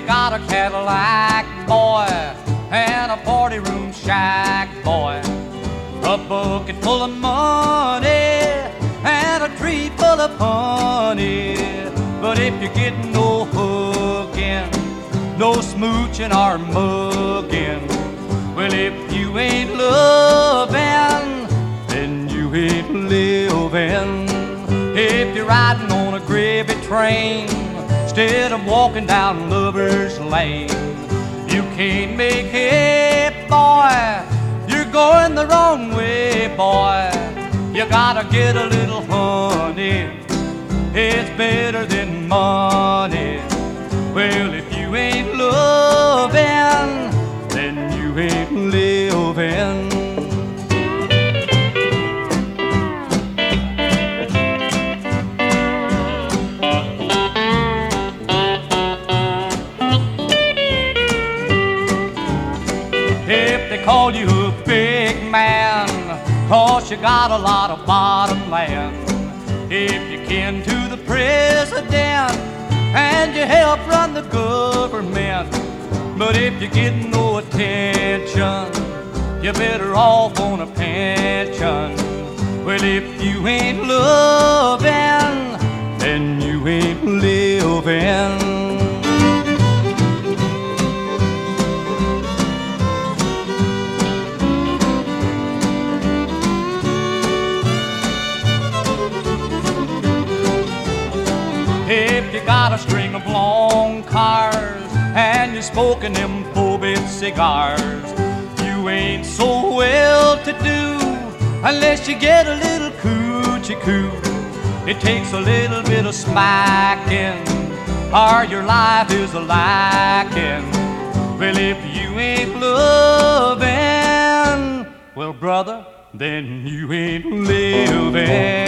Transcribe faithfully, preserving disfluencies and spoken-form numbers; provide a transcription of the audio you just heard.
got a Cadillac, boy, and a forty-room shack, boy, a bucket full of money and a tree full of honey. But if you're getting no hugging, no smooching or mugging, well, if you ain't loving, then you ain't living. If you're riding on a gravy train instead of walking down Lover's Lane, you can't make it, boy. You're going the wrong way, boy. You gotta get a little honey. It's better than money. Well, if you ain't loving, then you ain't living. If they call you a big man, 'cause you got a lot of bottom land, if you kin to the president and you help run the government, but if you get no attention, you're better off on a pension. Well, if you ain't loving, then you ain't living. If you got a string of long cars and you're smoking them four-bit cigars, you ain't so well to do unless you get a little coochie-coo. It takes a little bit of smacking or your life is a lacking. Well, if you ain't loving, well, brother, then you ain't living.